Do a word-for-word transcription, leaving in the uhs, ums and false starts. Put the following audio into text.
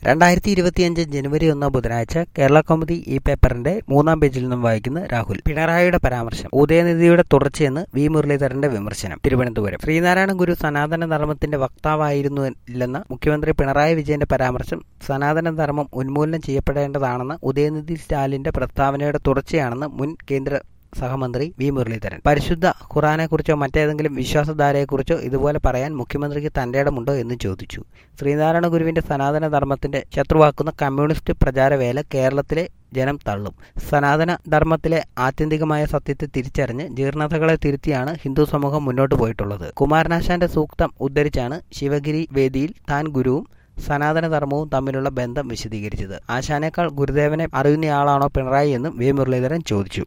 രണ്ടായിരത്തി ഇരുപത്തിയഞ്ച് ജനുവരി ഒന്ന് ബുധനാഴ്ച കേരള കൗമുദി ഈ പേപ്പറിന്റെ മൂന്നാം പേജിൽ നിന്നും വായിക്കുന്ന രാഹുൽ. പിണറായിയുടെ പരാമർശം ഉദയനിധിയുടെ തുടർച്ചയെന്ന് വി മുരളീധരന്റെ വിമർശനം. തിരുവനന്തപുരം. ശ്രീനാരായണ ഗുരു സനാതന ധർമ്മത്തിന്റെ വക്താവായിരുന്നില്ലെന്ന മുഖ്യമന്ത്രി പിണറായി വിജയന്റെ പരാമർശം സനാതന ധർമ്മം ഉന്മൂലനം ചെയ്യപ്പെടേണ്ടതാണെന്ന ഉദയനിധി സ്റ്റാലിന്റെ പ്രസ്താവനയുടെ തുടർച്ചയാണെന്ന് മുൻ കേന്ദ്ര സഹമന്ത്രി വി മുരളീധരൻ. പരിശുദ്ധ ഖുർആനെക്കുറിച്ചോ മറ്റേതെങ്കിലും വിശ്വാസധാരയെക്കുറിച്ചോ ഇതുപോലെ പറയാൻ മുഖ്യമന്ത്രിക്ക് തന്റെ ഇടമുണ്ടോ എന്ന് ചോദിച്ചു. ശ്രീനാരായണ ഗുരുവിന്റെ സനാതന ധർമ്മത്തിന്റെ ശത്രുവാക്കുന്ന കമ്മ്യൂണിസ്റ്റ് പ്രചാരവേല കേരളത്തിലെ ജനം തള്ളും. സനാതന ധർമ്മത്തിലെ ആത്യന്തികമായ സത്യത്തെ തിരിച്ചറിഞ്ഞ് ജീർണതകളെ തിരുത്തിയാണ് ഹിന്ദു സമൂഹം മുന്നോട്ട് പോയിട്ടുള്ളത്. കുമാരനാശാന്റെ സൂക്തം ഉദ്ധരിച്ചാണ് ശിവഗിരി വേദിയിൽ താൻ ഗുരുവും സനാതനധർമ്മവും തമ്മിലുള്ള ബന്ധം വിശദീകരിച്ചത്. ആശാനേക്കാൾ ഗുരുദേവനെ അറിയുന്നയാളാണോ പിണറായി എന്നും വി മുരളീധരൻ ചോദിച്ചു.